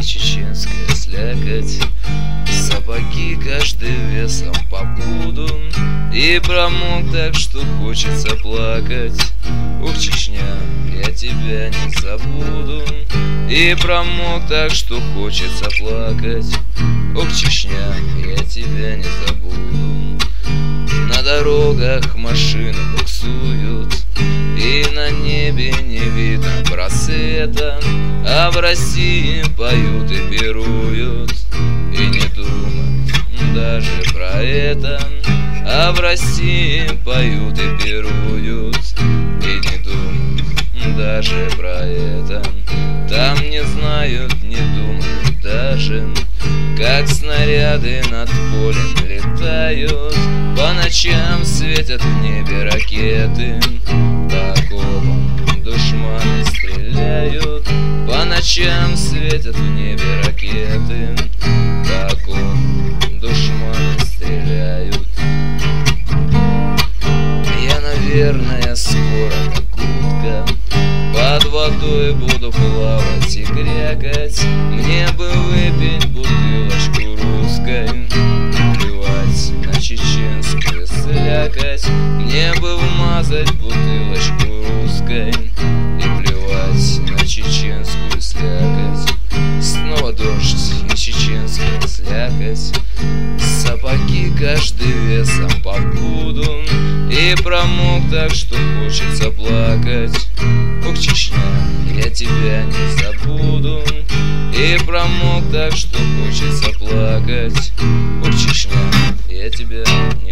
чеченская слякоть. Сапоги каждый весом по пуду, и промок так, что хочется плакать. Ух, Чечня, я тебя не забуду, и промок так, что хочется плакать. Ох, Чечня, я тебя не забуду. На дорогах машины буксуют, и на небе не видно просвета, а в России поют и пируют, и не думают даже про это. А в России поют и пируют, и не думают даже про это. Там не знают, не думают даже, как снаряды над полем летают. По ночам светят в небе ракеты, по окопам душманы стреляют. По ночам светят в небе ракеты, по окопам душманы стреляют. Я, наверное, скоро как утка под водой буду плавать и крякать. Мне бы выпить бутылочку русской, плевать на чеченскую слякоть. Мне бы вмазать бутылочку русской и плевать на чеченскую слякоть. Снова дождь и чеченская слякоть. Сапоги каждый весом по пуду, и промок так, что хочется плакать. Ох, Чечня, я тебя не забуду, и промок так, что хочется плакать. Ох, Чечня, я тебя не